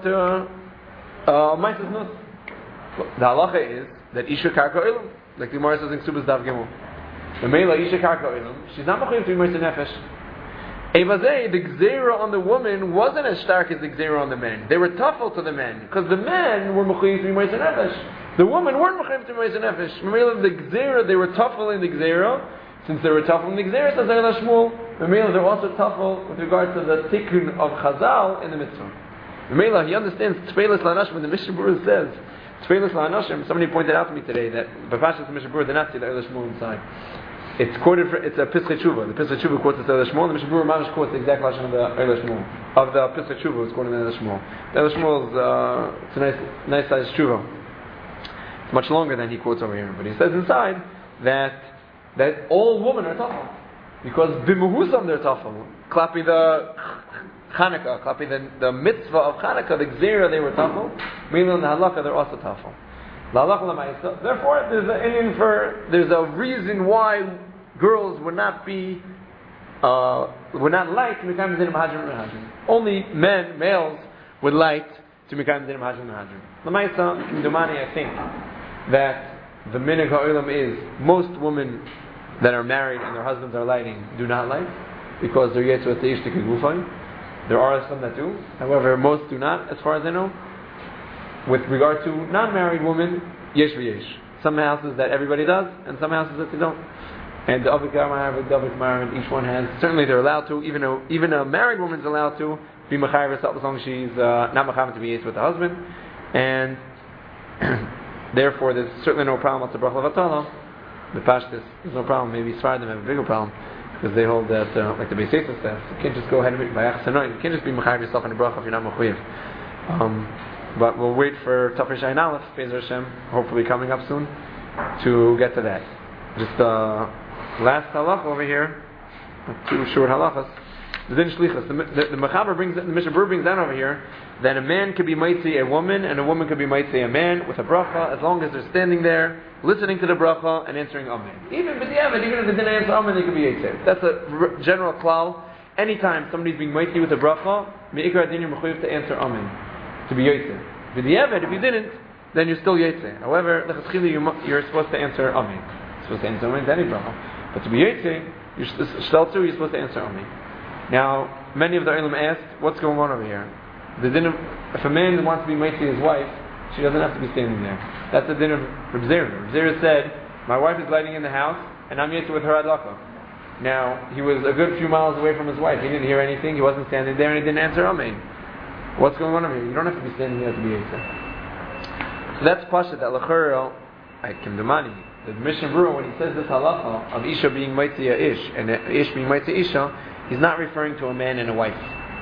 to uh meiser nus. The halacha is that isha karka olam, like the Gemara says in Ksubas Daf Gimel. The meila isha karka olam, she's not mechuyev to be meiser nefesh. Evazei, the gzera on the woman wasn't as stark as the gzera on the men. They were tougher to the men because the men were mechuyev to be meiser nefesh. The women weren't mechuyev to be meiser nefesh. Meila the gzera, they were tougher in the gzera. Since they were tougher in the gzera, says Oila Shmuel. Memela, they're also tougher with regard to the tikkun of Chazal in the mitzvah. Memela, he understands Tfeilas La'anashim when the Mishnah Berurah says Tfeilas La'anashim. Somebody pointed out to me today that B'Pashas the Mishnah Berurah did not see the Oila Shmuel inside. It's quoted. For, it's a Pischei Tshuva. The Pischei Tshuva quotes the Oila Shmuel. The Mishnah Berurah Mamash quotes the exact lashon of the Oila Shmuel of the Pischei Tshuva. It's quoted in the Oila Shmuel. The Oila Shmuel is uh, it's a nice, nice sized Tshuva. It's much longer than he quotes over here, but he says inside that that all women are tough. Because b'muhusam they're tafel. Klapi the Chanukah, klapi the, the mitzvah of Chanukah, the gzera they were tafel. Meaning in the halakha they're also tafel. Therefore, there's an Indian for there's a reason why girls would not be uh, would not like to Mekayim the din of Mahajim and Mahajim. Only men, males, would like to Mekayim the din of Mahajim and Mahajim. L'maisa, in Dumani, I think that the minhag ha'olam is most women that are married and their husbands are lighting do not light because they're yetz with the ishtik gufay. There are some that do, however, most do not, as far as I know. With regard to non-married women, yesh v'yesh. Some houses that everybody does, and some houses that they don't. And the Avik Gamar, the Avik Mar, each one has. Certainly, they're allowed to. Even a even a married woman's allowed to be mechayev herself as long as she's uh, not mechayev to be yetz with the husband, and therefore, there's certainly no problem with the bracha v'atala. The pashtus, there's no problem. Maybe Sfardim have a bigger problem. Because they hold that, uh, like the Beis Yosef says, you can't just go ahead and be Vayach Sanoy. You can't just be mechayev yourself in the bracha if you're not mechayev. Um, but we'll wait for Tafresh Ayin Aleph, Be'ezer Hashem, hopefully coming up soon, to get to that. Just uh, last halach over here, two short halachas. The Din Shlichus. The, the, the Mechaber brings, the Mishnah Berurah brings down over here that a man could be mitzi a woman and a woman could be mitzi a man with a bracha as long as they're standing there listening to the bracha and answering amen. Even but yeah, even if they didn't answer amen, they could be yetzer. That's a r- general klal. Anytime somebody's being mitzi with a bracha, meikar adin you're mechuyev to answer amen, to be yetzer. But the if you didn't, then you're still yetzer. However, lechatzchila you're supposed to answer amen. You're supposed to answer amen to any bracha. But to be yetzer, you're shteltu, you're supposed to answer amen. Now, many of the Olam asked, what's going on over here? The din of, if a man wants to be mitzi his wife, she doesn't have to be standing there. That's the din of Reb Zera. Reb Zera said, my wife is lighting in the house, and I'm yetzer with her adlaka. Now, he was a good few miles away from his wife. He didn't hear anything, he wasn't standing there, and he didn't answer amen. What's going on over here? You don't have to be standing there to be yetzer. So that's pasha that lachurel, I can demani. The Mishnah Berurah, when he says this halacha of Isha being mitzi a Ish, and Ish being mitzi Isha, he's not referring to a man and a wife.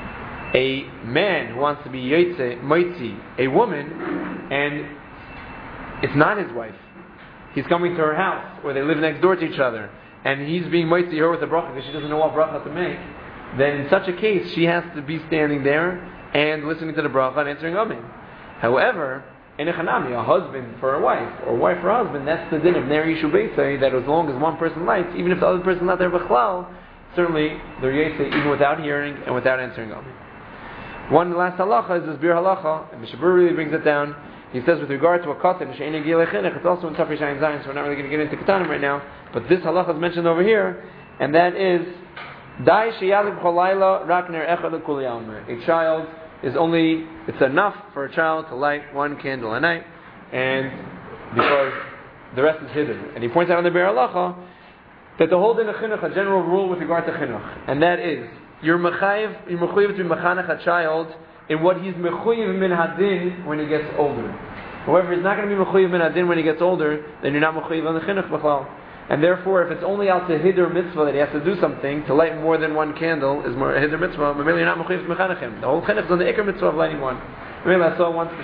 A man who wants to be yotze, mitzi, a woman, and it's not his wife. He's coming to her house, or they live next door to each other, and he's being mitzi her with a bracha because she doesn't know what bracha to make. Then in such a case, she has to be standing there and listening to the bracha and answering amen. However, in a chanami, a husband for a wife, or a wife for a husband, that's the din of ner yishu beisei, that as long as one person lights, even if the other person's not there b'chlal, certainly they're yetzer even without hearing and without answering amen. One last halacha is this bir halacha, and Mishnah Berurah really brings it down. He says with regard to a katan, it's also in Tafresh Ayin Zayin, so we're not really going to get into katanim right now, but this halacha is mentioned over here, and that is Dai sheyalib cholayla rak ner echad l'kul yalmer. A child is only, it's enough for a child to light one candle a night, and because the rest is hidden. And he points out in the bir halacha that the whole din of chinuch, a general rule with regard to chinuch, and that is you're mechayev, you're mechuyev to be mechanech a child in what he's mechuyev min hadin when he gets older. However, he's not going to be mechuyev min hadin when he gets older, then you're not mechuyev on the chinuch b'chlal. And therefore, if it's only out to hider mitzvah that he has to do something, to light more than one candle is more hider mitzvah, but maybe you're not mechuyev mechanechim. The whole chinuch is on the ikar mitzvah of lighting one. Maybe I saw once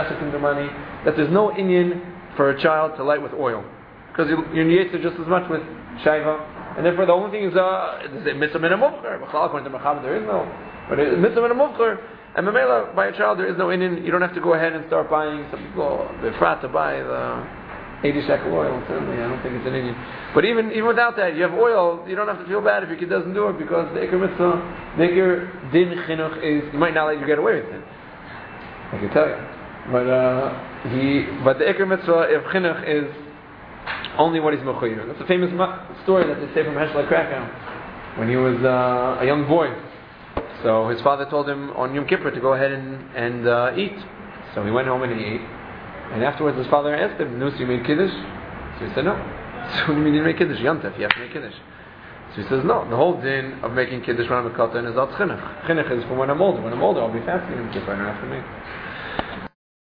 that there's no inyan for a child to light with oil, because you're yetzer just as much with shaiva. And therefore, the only thing is, uh, is it mitzvah min ha-muvcher? According to Mechaber, there is no. But it, mitzvah min ha-muvcher, and memela, by a child, there is no inyan. You don't have to go ahead and start buying, some people, befrat, to buy the eighty shekel oil. Certainly, I don't think it's an inyan. But even even without that, you have oil, you don't have to feel bad if your kid doesn't do it, because the ikar mitzvah, the ikar din chinuch is, you might not let you get away with it. I can tell you. But, uh, he, but the ikar mitzvah of chinuch is only what he's mechuyev. That's a famous story that they say from Heschel Krakow, when he was uh, a young boy. So his father told him on Yom Kippur to go ahead and, and uh, eat. So he went home and he ate. And afterwards his father asked him, "Nus, you made kiddush?" So he said, "No." So what do you mean you make kiddush? Yom Tov, you have to make kiddush. So he says, "No, the whole din of making kiddush when I'm a katan is al chinuch. Chinuch is for when I'm older. When I'm older, I'll be fasting Yom Kippur and I don't have to make."